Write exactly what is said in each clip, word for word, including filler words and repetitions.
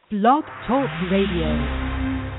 Blog Talk Radio.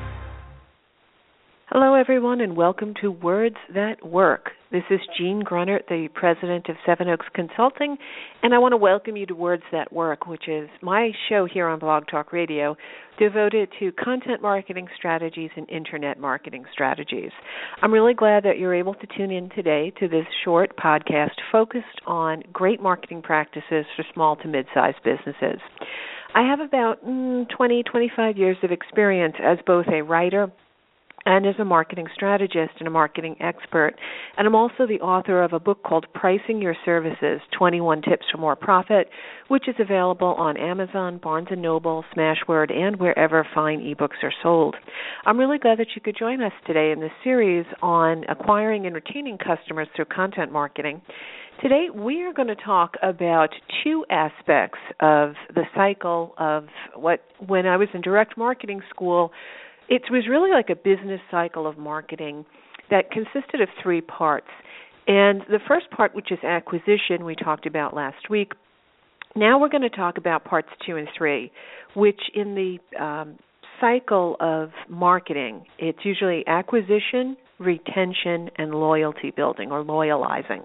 Hello, everyone, and welcome to Words That Work. This is Jean Grunnert, the president of Seven Oaks Consulting, and I want to welcome you to Words That Work, which is my show here on Blog Talk Radio devoted to content marketing strategies and internet marketing strategies. I'm really glad that you're able to tune in today to this short podcast focused on great marketing practices for small to mid-sized businesses. I have about mm, twenty, twenty-five years of experience as both a writer and as a marketing strategist and a marketing expert. And I'm also the author of a book called Pricing Your Services, twenty-one Tips for More Profit, which is available on Amazon, Barnes and Noble, Smashword, and wherever fine ebooks are sold. I'm really glad that you could join us today in this series on acquiring and retaining customers through content marketing. Today, we are going to talk about two aspects of the cycle of what, when I was in direct marketing school, it was really like a business cycle of marketing that consisted of three parts. And the first part, which is acquisition, we talked about last week. Now we're going to talk about parts two and three, which in the um, cycle of marketing, it's usually acquisition, retention, and loyalty building or loyalizing.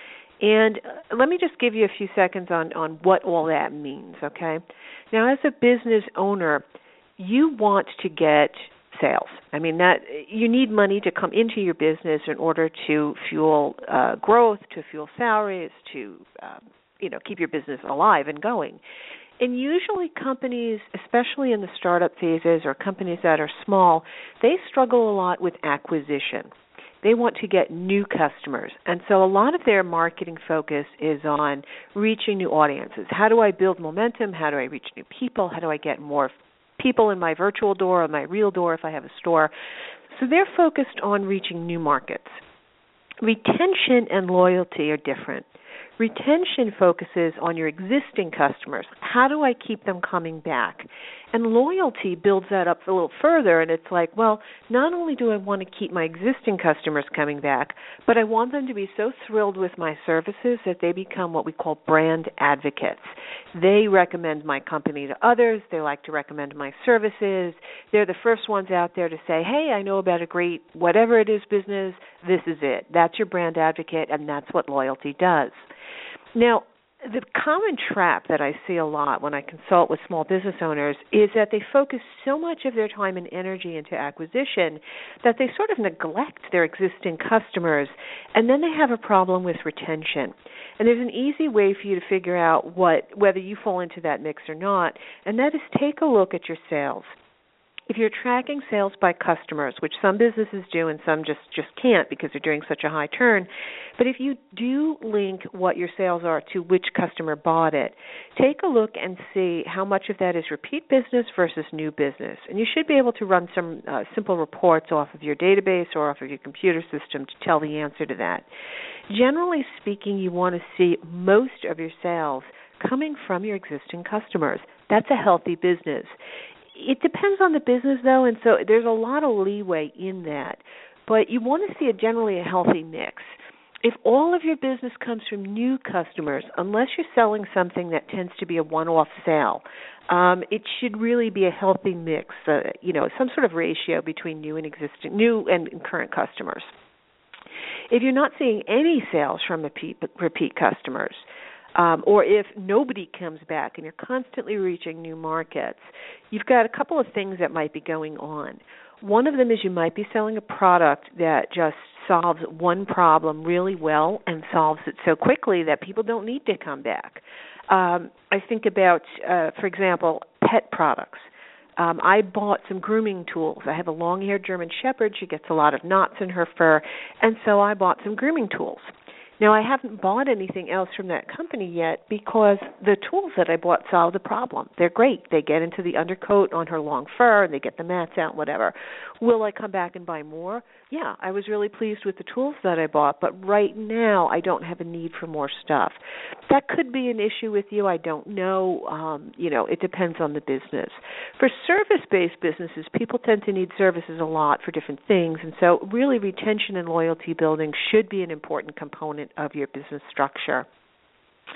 And let me just give you a few seconds on, on what all that means, okay? Now, as a business owner, you want to get sales. I mean, that you need money to come into your business in order to fuel uh, growth, to fuel salaries, to um, you know keep your business alive and going. And usually companies, especially in the startup phases or companies that are small, they struggle a lot with acquisition. They want to get new customers. And so a lot of their marketing focus is on reaching new audiences. How do I build momentum? How do I reach new people? How do I get more people in my virtual door or my real door if I have a store? So they're focused on reaching new markets. Retention and loyalty are different. Retention focuses on your existing customers. How do I keep them coming back? And loyalty builds that up a little further, and it's like, well, not only do I want to keep my existing customers coming back, but I want them to be so thrilled with my services that they become what we call brand advocates. They recommend my company to others. They like to recommend my services. They're the first ones out there to say, hey, I know about a great whatever it is business. This is it. That's your brand advocate, and that's what loyalty does. Now, the common trap that I see a lot when I consult with small business owners is that they focus so much of their time and energy into acquisition that they sort of neglect their existing customers, and then they have a problem with retention. And there's an easy way for you to figure out what whether you fall into that mix or not, and that is take a look at your sales. If you're tracking sales by customers, which some businesses do and some just, just can't because they're doing such a high turn, but if you do link what your sales are to which customer bought it, take a look and see how much of that is repeat business versus new business. And you should be able to run some uh, simple reports off of your database or off of your computer system to tell the answer to that. Generally speaking, you want to see most of your sales coming from your existing customers. That's a healthy business. It depends on the business, though, and so there's a lot of leeway in that. But you want to see a generally a healthy mix. If all of your business comes from new customers, unless you're selling something that tends to be a one-off sale, um, it should really be a healthy mix, uh, you know, some sort of ratio between new and existing, new and current customers. If you're not seeing any sales from repeat, repeat customers, Um, or if nobody comes back and you're constantly reaching new markets, you've got a couple of things that might be going on. One of them is you might be selling a product that just solves one problem really well and solves it so quickly that people don't need to come back. Um, I think about, uh, for example, pet products. Um, I bought some grooming tools. I have a long-haired German Shepherd. She gets a lot of knots in her fur, and so I bought some grooming tools. Now, I haven't bought anything else from that company yet because the tools that I bought solve the problem. They're great. They get into the undercoat on her long fur, and they get the mats out, whatever. Will I come back and buy more? Yeah, I was really pleased with the tools that I bought, but right now I don't have a need for more stuff. That could be an issue with you. I don't know. Um, you know, it depends on the business. For service-based businesses, people tend to need services a lot for different things, and so really retention and loyalty building should be an important component of your business structure.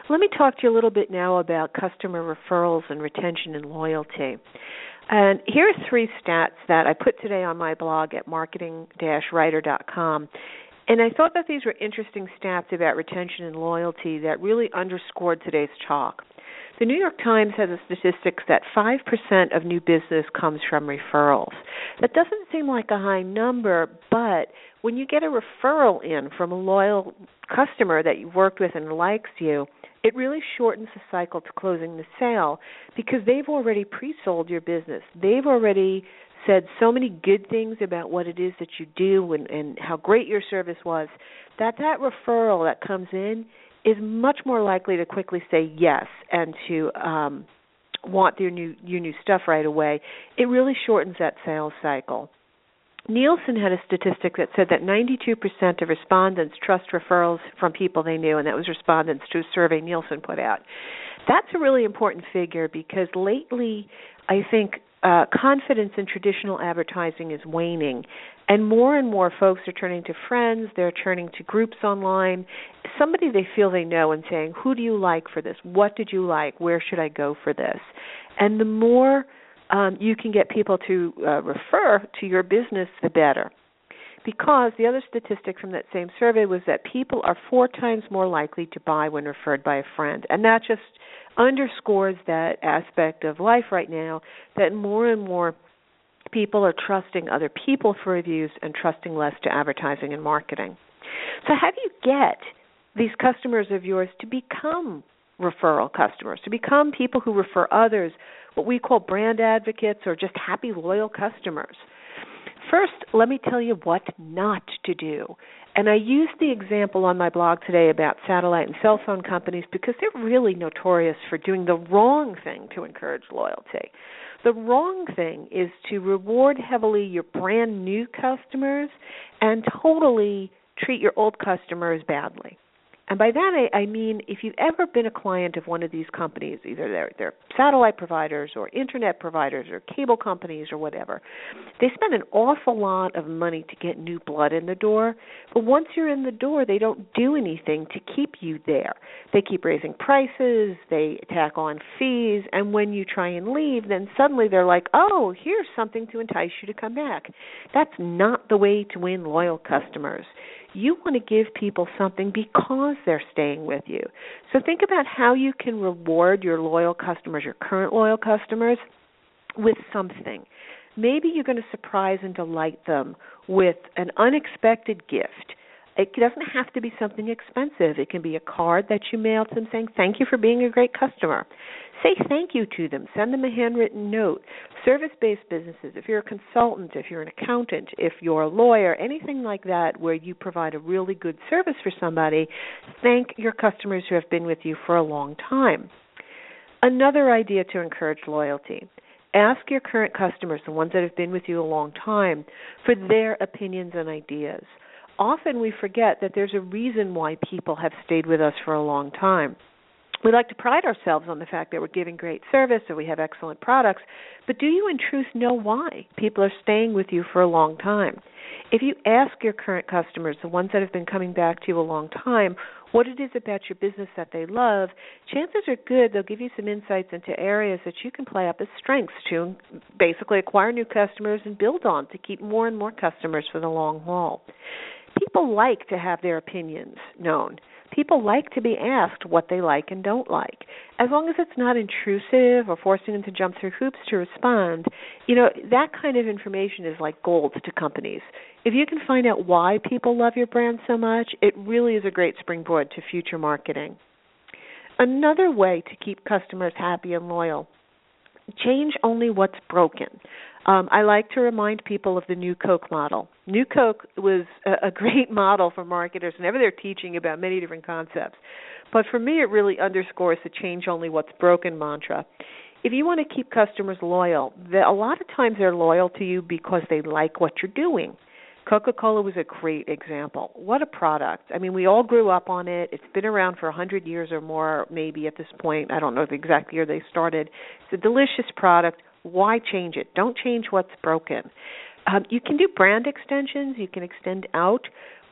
Let me talk to you a little bit now about customer referrals and retention and loyalty. And here are three stats that I put today on my blog at marketing dash writer dot com. And I thought that these were interesting stats about retention and loyalty that really underscored today's talk. The New York Times has a statistic that five percent of new business comes from referrals. That doesn't seem like a high number, but when you get a referral in from a loyal customer that you've worked with and likes you, it really shortens the cycle to closing the sale because they've already pre-sold your business. They've already said so many good things about what it is that you do and, and how great your service was, that that referral that comes in is much more likely to quickly say yes and to um, want your new, your new stuff right away. It really shortens that sales cycle. Nielsen had a statistic that said that ninety-two percent of respondents trust referrals from people they knew, and that was respondents to a survey Nielsen put out. That's a really important figure because lately I think uh, confidence in traditional advertising is waning, and more and more folks are turning to friends, they're turning to groups online, somebody they feel they know and saying, who do you like for this? What did you like? Where should I go for this? And the more Um, you can get people to uh, refer to your business, the better. Because the other statistic from that same survey was that people are four times more likely to buy when referred by a friend. And that just underscores that aspect of life right now, that more and more people are trusting other people for reviews and trusting less to advertising and marketing. So how do you get these customers of yours to become referral customers, to become people who refer others, what we call brand advocates or just happy, loyal customers? First, let me tell you what not to do. And I used the example on my blog today about satellite and cell phone companies because they're really notorious for doing the wrong thing to encourage loyalty. The wrong thing is to reward heavily your brand new customers and totally treat your old customers badly. And by that I, I mean if you've ever been a client of one of these companies, either they're, they're satellite providers or internet providers or cable companies or whatever, they spend an awful lot of money to get new blood in the door. But once you're in the door, they don't do anything to keep you there. They keep raising prices, they tack on fees, and when you try and leave, then suddenly they're like, oh, here's something to entice you to come back. That's not the way to win loyal customers. You want to give people something because they're staying with you. So think about how you can reward your loyal customers, your current loyal customers, with something. Maybe you're going to surprise and delight them with an unexpected gift. It doesn't have to be something expensive. It can be a card that you mail to them saying, thank you for being a great customer. Say thank you to them. Send them a handwritten note. Service-based businesses, if you're a consultant, if you're an accountant, if you're a lawyer, anything like that where you provide a really good service for somebody, thank your customers who have been with you for a long time. Another idea to encourage loyalty. Ask your current customers, the ones that have been with you a long time, for their opinions and ideas. Often we forget that there's a reason why people have stayed with us for a long time. We like to pride ourselves on the fact that we're giving great service or we have excellent products, but do you in truth know why people are staying with you for a long time? If you ask your current customers, the ones that have been coming back to you a long time, what it is about your business that they love, chances are good they'll give you some insights into areas that you can play up as strengths to basically acquire new customers and build on to keep more and more customers for the long haul. People like to have their opinions known. People like to be asked what they like and don't like. As long as it's not intrusive or forcing them to jump through hoops to respond, you know, that kind of information is like gold to companies. If you can find out why people love your brand so much, it really is a great springboard to future marketing. Another way to keep customers happy and loyal, change only what's broken. Um, I like to remind people of the New Coke model. New Coke was a, a great model for marketers whenever they're teaching about many different concepts. But for me, it really underscores the change only what's broken mantra. If you want to keep customers loyal, a lot of times they're loyal to you because they like what you're doing. Coca-Cola was a great example. What a product. I mean, we all grew up on it. It's been around for one hundred years or more, maybe at this point. I don't know the exact year they started. It's a delicious product. Why change it? Don't change what's broken. Um, you can do brand extensions. You can extend out.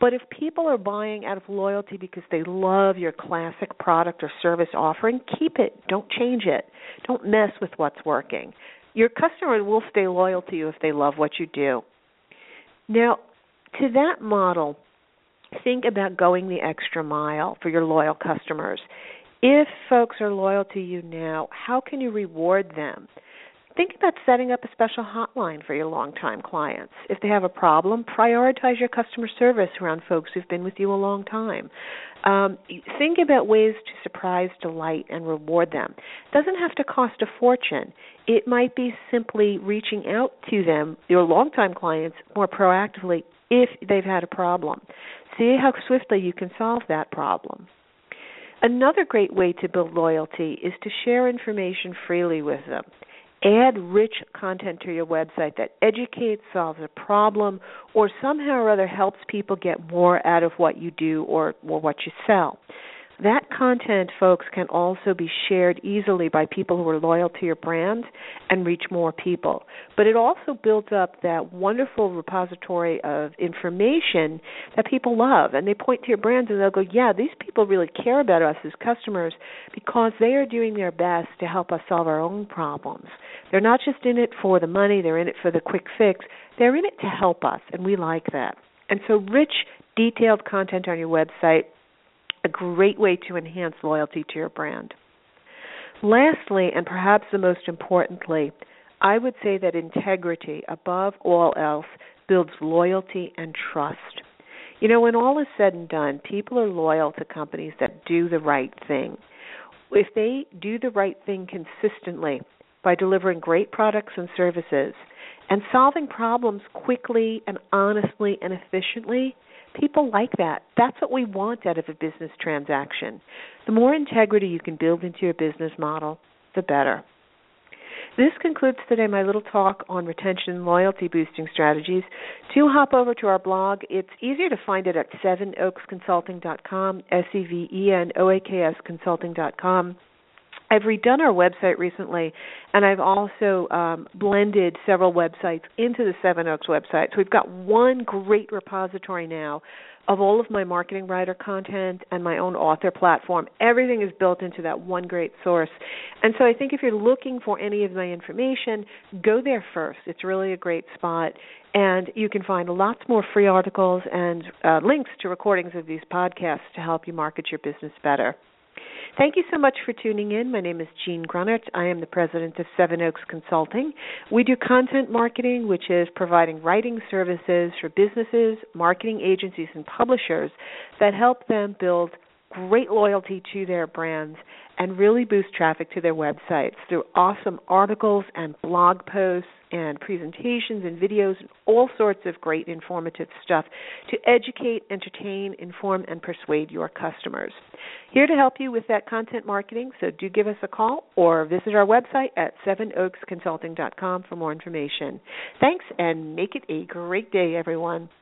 But if people are buying out of loyalty because they love your classic product or service offering, keep it. Don't change it. Don't mess with what's working. Your customer will stay loyal to you if they love what you do. Now, to that model, think about going the extra mile for your loyal customers. If folks are loyal to you now, how can you reward them? Think about setting up a special hotline for your longtime clients. If they have a problem, prioritize your customer service around folks who've been with you a long time. Um, think about ways to surprise, delight, and reward them. It doesn't have to cost a fortune. It might be simply reaching out to them, your longtime clients, more proactively if they've had a problem. See how swiftly you can solve that problem. Another great way to build loyalty is to share information freely with them. Add rich content to your website that educates, solves a problem, or somehow or other helps people get more out of what you do or, or what you sell. That content, folks, can also be shared easily by people who are loyal to your brand and reach more people. But it also builds up that wonderful repository of information that people love. And they point to your brand and they'll go, yeah, these people really care about us as customers because they are doing their best to help us solve our own problems. They're not just in it for the money, they're in it for the quick fix. They're in it to help us, and we like that. And so rich, detailed content on your website, a great way to enhance loyalty to your brand. Lastly, and perhaps the most importantly, I would say that integrity, above all else, builds loyalty and trust. You know, when all is said and done, people are loyal to companies that do the right thing. If they do the right thing consistently by delivering great products and services and solving problems quickly and honestly and efficiently, people like that. That's what we want out of a business transaction. The more integrity you can build into your business model, the better. This concludes today my little talk on retention and loyalty boosting strategies. Do hop over to our blog. It's easier to find it at seven oaks consulting dot com, S E V E N O A K S consulting dot com. I've redone our website recently, and I've also um, blended several websites into the Seven Oaks website. So we've got one great repository now of all of my marketing writer content and my own author platform. Everything is built into that one great source. And so I think if you're looking for any of my information, go there first. It's really a great spot. And you can find lots more free articles and uh, links to recordings of these podcasts to help you market your business better. Thank you so much for tuning in. My name is Jean Grunert. I am the president of Seven Oaks Consulting. We do content marketing, which is providing writing services for businesses, marketing agencies, and publishers that help them build great loyalty to their brands and really boost traffic to their websites through awesome articles and blog posts and presentations and videos and all sorts of great informative stuff to educate, entertain, inform, and persuade your customers. Here to help you with that content marketing, so do give us a call or visit our website at seven oaks consulting dot com for more information. Thanks, and make it a great day, everyone.